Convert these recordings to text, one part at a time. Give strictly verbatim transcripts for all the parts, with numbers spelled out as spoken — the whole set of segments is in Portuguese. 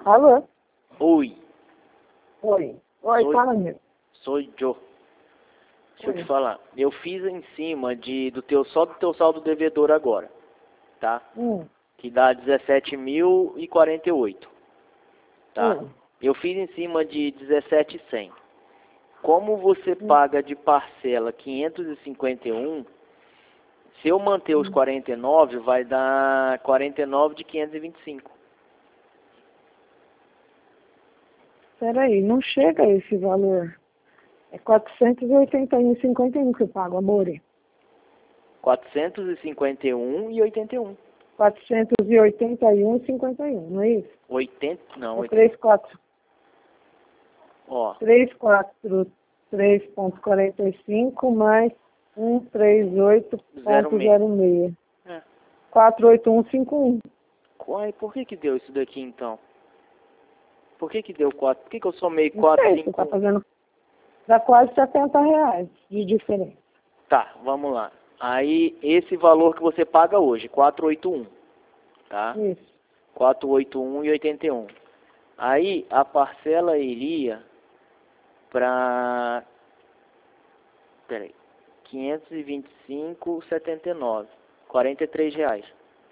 Alô? Oi. Oi. Oi, Oi. fala mesmo. Sou Joe. Deixa eu Oi. te falar. Eu fiz em cima de, do teu, só do teu saldo devedor agora, tá? Hum. Que dá dezessete mil e quarenta e oito, tá? Hum. Eu fiz em cima de dezessete mil e cem. Como você Hum. paga de parcela quinhentos e cinquenta e um, se eu manter os Hum. quarenta e nove, vai dar quarenta e nove de quinhentos e vinte e cinco. Peraí, não chega a esse valor. É quatrocentos e oitenta e um e cinquenta e um que eu pago, amor. quatrocentos e cinquenta e um e oitenta e um. quatrocentos e oitenta e um e cinquenta e um, não é isso? oitenta, não, É oitenta. três, quatro, Ó, três, quatro, três ponto quarenta e cinco mais cento e trinta e oito ponto zero seis. é. quatrocentos e oitenta e um e cinquenta e um. Uai, por que que deu isso daqui então? Por que que deu quatro? Por que que eu somei Não quatro, sei, você cinco? está fazendo. Dá quase setenta reais de diferença. Tá, vamos lá. Aí, esse valor que você paga hoje, quatrocentos e oitenta e um, tá? Isso. quatrocentos e oitenta e um e oitenta e um. Aí, a parcela iria para... Peraí. quinhentos e vinte e cinco e setenta e nove. quarenta e três reais.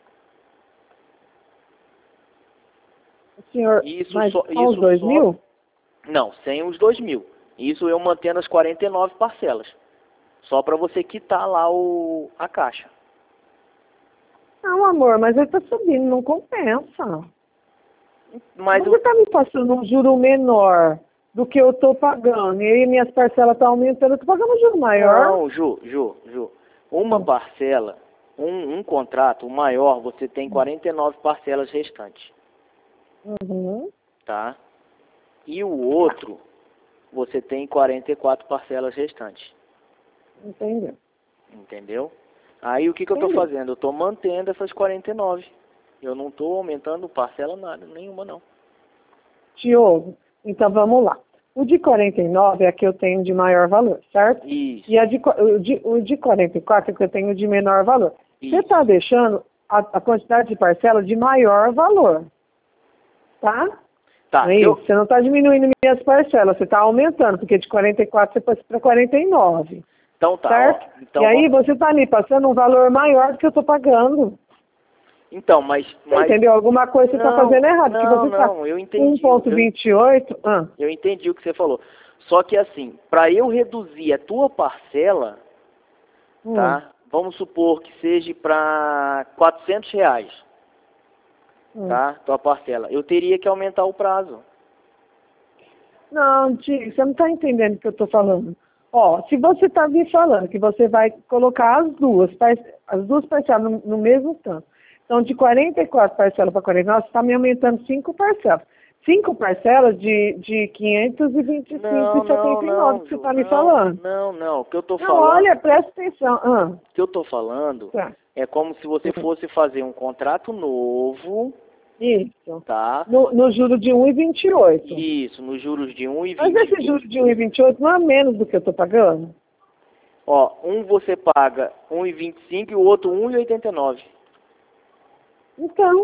O senhor, Isso mas só... são os Isso dois só... mil? Não, sem os dois mil. Isso eu mantendo as quarenta e nove parcelas. Só para você quitar lá o, a caixa. Não, amor, mas ele tá subindo, não compensa. Mas Você o... tá me passando um juro menor do que eu tô pagando. E aí minhas parcelas estão aumentando, eu tô pagando um juro maior. Não, Ju, Ju, Ju. Uma Hum. parcela, um, um contrato maior, você tem quarenta e nove parcelas restantes, Uhum. tá? E o outro, você tem quarenta e quatro parcelas restantes, Entendeu? entendeu? Aí o que que eu tô Entendeu? fazendo? Eu tô mantendo essas quarenta e nove. Eu não tô aumentando parcela nada, nenhuma não. Diogo, então vamos lá. O de quarenta e nove é a que eu tenho de maior valor, certo? Isso, E a de, qua- o, de, o de quarenta e quatro é que eu tenho de menor valor. Você isso. está deixando a, a quantidade de parcela de maior valor, tá? Tá, Não é se isso? eu... Você não está diminuindo minhas parcelas, você está aumentando, porque de quarenta e quatro você passa para quarenta e nove, Então tá, certo? ó. Então E aí vamos... você está me passando um valor maior do que eu estou pagando. Então, mas... Você mas... entendeu? Alguma coisa você está Não, fazendo errado, porque não, você está não, eu um entendi. ponto Eu, vinte e oito. Ah, Eu entendi o que você falou. Só que assim, para eu reduzir a tua parcela, hum, tá? Vamos supor que seja para quatrocentos reais, hum. tá? Tua parcela. Eu teria que aumentar o prazo. Não, Tio, você não está entendendo o que eu estou falando. Ó, se você está me falando que você vai colocar as duas, par- as duas parcelas no, no mesmo tanto. Então, de quarenta e quatro parcelas para quarenta e nove, você está me aumentando cinco parcelas. Cinco parcelas de, de quinhentos e vinte e cinco Não, e não, setenta e nove não, que você Ju, está me não, falando. não, não. O que eu tô Não, falando, olha, presta atenção. Ah, o que eu tô falando tá. é como se você Hum. fosse fazer um contrato novo, Isso. tá? No, no juro de um e vinte e oito. Isso, nos juros de um e Mas vinte. esse juro de um e vinte e oito não é menos do que eu estou pagando? Ó, um você paga um e vinte e cinco e o outro um e oitenta e nove. Então,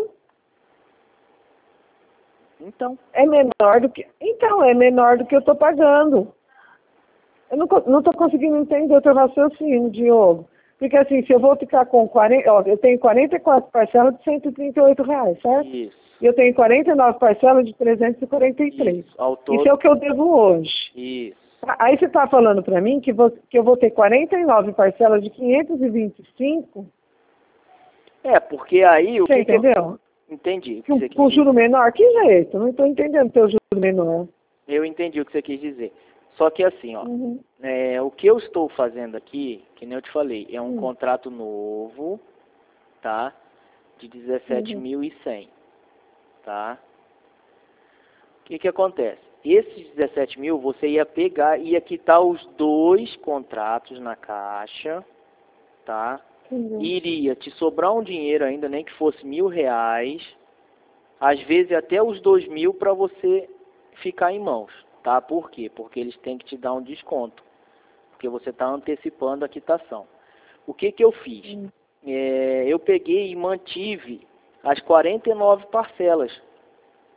Então, é menor do que. Então, é menor do que eu estou pagando. Eu não, co- não estou conseguindo entender o teu raciocínio, Diogo. Porque assim, se eu vou ficar com quarenta, ó, eu tenho quarenta e quatro parcelas de cento e trinta e oito reais, certo? isso. E eu tenho quarenta e nove parcelas de trezentos e quarenta e três. Isso, ao todo. Isso é o que eu devo hoje. Isso. Tá? Aí você está falando para mim que, vou- que eu vou ter quarenta e nove parcelas de quinhentos e vinte e cinco. É, porque aí o Você que que eu... entendeu? Entendi o que Com, você quis com juro dizer. menor? Que jeito? Não estou entendendo o teu juro menor. Eu entendi o que você quis dizer. Só que assim, ó, Uhum. é, o que eu estou fazendo aqui, que nem eu te falei, é um Uhum. contrato novo, tá? De dezessete Uhum. mil e cem, tá? O que que acontece? Esses dezessete mil você ia pegar, ia quitar os dois contratos na caixa, tá? Entendeu? Iria te sobrar um dinheiro ainda, nem que fosse mil reais, às vezes até os dois mil para você ficar em mãos, tá? Por quê? Porque eles têm que te dar um desconto, porque você está antecipando a quitação. O que que eu fiz? Uhum. É, eu peguei e mantive as quarenta e nove parcelas,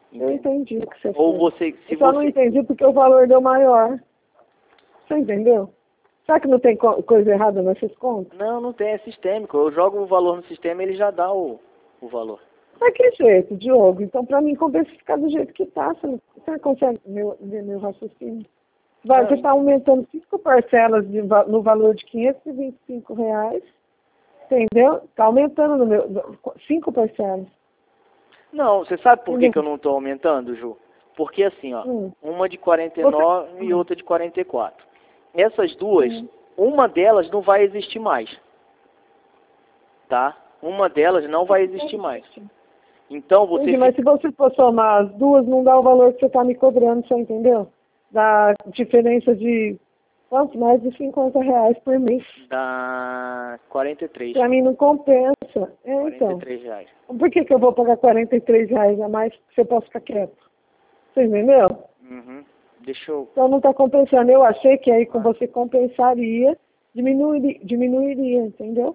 Eu entendi o que você Ou fez. você, se Eu só você... não entendi porque o valor deu maior. Você entendeu? Será que não tem co coisa errada nesses contos? Não, não tem, é sistêmico. Eu jogo o valor no sistema e ele já dá o, o valor. Mas que jeito, Diogo? Então, pra mim, compensa ficar do jeito que tá. Você, não, você não consegue meu, ver meu raciocínio? Vai, Não. você está aumentando cinco parcelas de, no valor de quinhentos e vinte e cinco reais. Entendeu? Está aumentando no meu, cinco parcelas. Não, você sabe por que, que eu não estou aumentando, Ju? Porque assim, ó, Hum. uma de quarenta e nove Você... e outra de quarenta e quatro. Essas duas, Hum. uma delas não vai existir mais. Tá? Uma delas não vai existir mais. Então você Entendi, fica... mas se você for somar as duas, não dá o valor que você está me cobrando, você entendeu? Dá diferença de quanto? Mais de cinquenta reais por mês. Dá quarenta e três. Para mim não compensa. É, quarenta então. e três reais. Por que, que eu vou pagar quarenta e três reais a mais se eu posso ficar quieto? Você entendeu? Uhum. Deixa eu... Então não está compensando. Eu achei que aí com você compensaria, diminuiria, diminuiria, entendeu?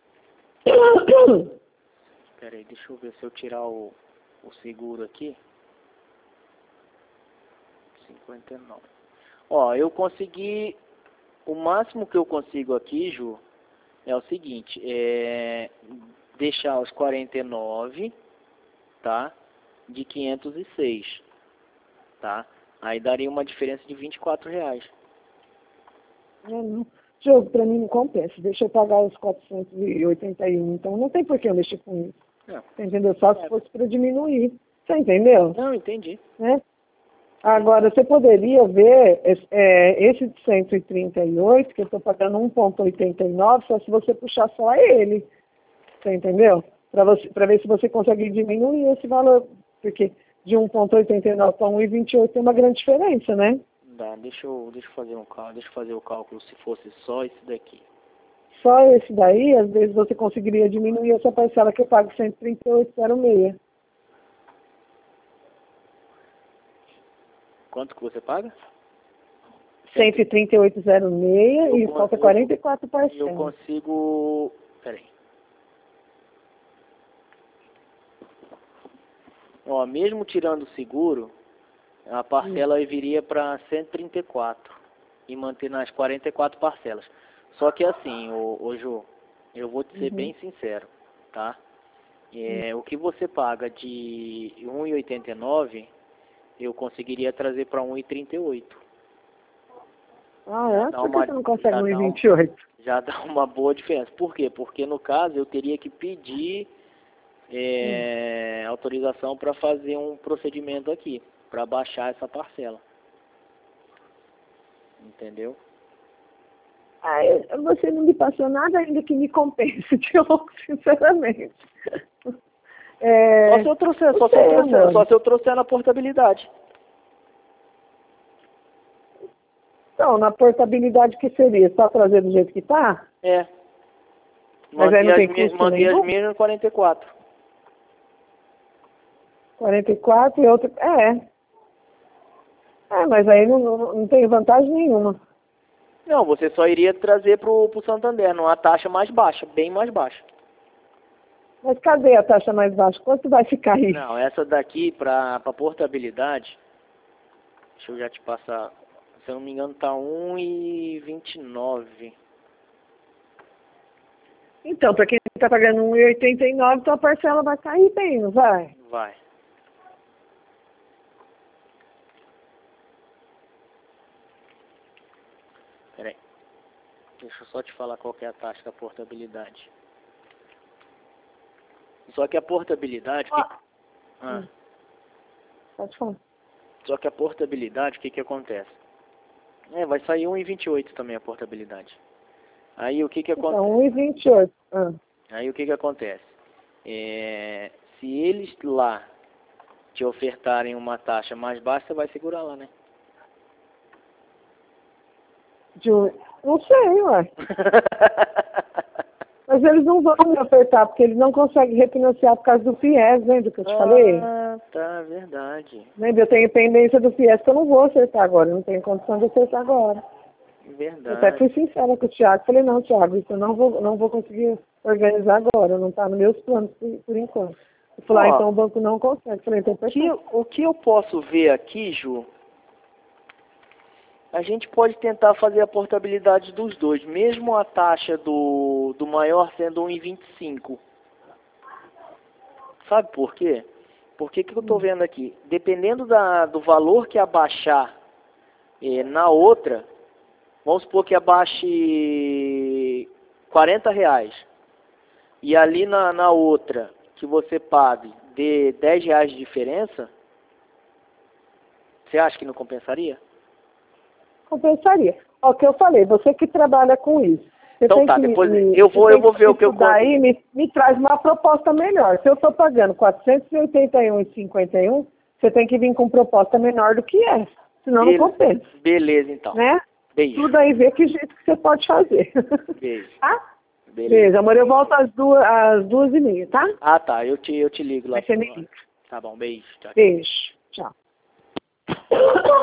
Peraí, deixa eu ver se eu tirar o, o seguro aqui. cinquenta e nove. Ó, eu consegui... O máximo que eu consigo aqui, Ju, é o seguinte. É deixar os quarenta e nove, tá? De quinhentos e seis, tá? Aí daria uma diferença de vinte e quatro reais. Não, não. Jogo, para mim não compensa. Deixa eu pagar os quatrocentos e oitenta e um. Então não tem por que eu mexer com isso. Não. Você entendeu? Só se fosse para diminuir. Você entendeu? Não, entendi. Né? Agora, você poderia ver é, esse de cento e trinta e oito, que eu estou pagando um vírgula oitenta e nove, só se você puxar só ele. Você entendeu? Para você, para ver se você consegue diminuir esse valor. Porque de um vírgula oitenta e nove para um vírgula vinte e oito tem uma grande diferença, né? Dá, deixa eu, deixa eu fazer um cálculo, deixa eu fazer o cálculo se fosse só esse daqui. Só esse daí, às vezes você conseguiria diminuir essa parcela que eu pago cento e trinta e oito vírgula zero seis. Quanto que você paga? cento e trinta e oito vírgula zero seis Eu e con- falta eu- quarenta e quatro Eu parcelas. consigo... Peraí. Ó, mesmo tirando o seguro, a parcela Hum. viria para cento e trinta e quatro e manter nas quarenta e quatro parcelas. Só que assim, ô, ô Jô, eu vou te ser Uhum. bem sincero, tá? É, o que você paga de um vírgula oitenta e nove, eu conseguiria trazer para um vírgula trinta e oito. Ah, Já é? dá Por que uma- você não consegue já um dá um- vírgula vinte e oito? Já dá uma boa diferença. Por quê? Porque no caso eu teria que pedir é, autorização para fazer um procedimento aqui, para baixar essa parcela. Entendeu? Ah, eu- você não me passou nada ainda que me compense, Diogo, sinceramente. É, Só se eu trouxer, não só se eu sei, trouxer, amor. só se eu trouxer na portabilidade. Então, na portabilidade que seria? Só trazer do jeito que tá? É. Mas aí Manter não as tem minhas, custo manter as nenhum? minhas no quarenta e quatro. quarenta e quatro e outra... É. É, mas aí não, não, não tem vantagem nenhuma. Não, você só iria trazer pro, pro Santander, numa taxa mais baixa, bem mais baixa. Mas cadê a taxa mais baixa? Quanto vai ficar isso? Não, essa daqui para para portabilidade, deixa eu já te passar, se eu não me engano tá um vírgula vinte e nove. Então, para quem está pagando um vírgula oitenta e nove, então a parcela vai cair bem, não vai? Vai. Peraí. Deixa eu só te falar qual que é a taxa da portabilidade. Só que a portabilidade... Ó, que- Ah, hum. Pode falar. só que a portabilidade, o que que acontece? É, vai sair um vírgula vinte e oito também a portabilidade. Aí o que que acontece? Então, um vírgula vinte e oito. Ah. Aí o que que acontece? É, se eles lá te ofertarem uma taxa mais baixa, você vai segurar lá, né? De um... Não sei, ué. Mas eles não vão me ofertar, porque eles não conseguem refinanciar por causa do FIES, lembra que eu te falei? Ah, tá, verdade. Lembra? Eu tenho pendência do FIES que eu não vou acertar agora, eu não tenho condição de acertar agora. Eu até Verdade. fui sincera com o Thiago, falei, não, Thiago, isso eu não vou, não vou conseguir organizar agora, não está nos meus planos por, por enquanto. Eu falei, ah, Ó, então o banco não consegue. Eu falei, então o que, perfeito. o que eu posso ver aqui, Ju, a gente pode tentar fazer a portabilidade dos dois, mesmo a taxa do, do maior sendo um vírgula vinte e cinco. Sabe por quê? Porque que eu estou vendo aqui? Dependendo da, do valor que abaixar eh, na outra, vamos supor que abaixe quarenta reais. E ali na, na outra, que você pague, dê dez reais de diferença, você acha que não compensaria? Compensaria. Ó, o que eu falei, você que trabalha com isso. Você Então tem tá, que depois me, eu vou, você eu tem vou ver o que eu estudar consigo. aí, me, me traz uma proposta melhor. Se eu estou pagando quatrocentos e oitenta e um reais e cinquenta e um, você tem que vir com proposta menor do que essa. Senão não Bele- compensa. Beleza, então. Né? Beijo. Tudo aí, vê que jeito que você pode fazer. Beijo. Tá? Beleza. Beleza, amor, eu volto às duas, às duas e meia, tá? Ah, tá. Eu te, eu te ligo lá. Vai ser meio. Tá bom, beijo. Tchau, tchau. Beijo. Tchau.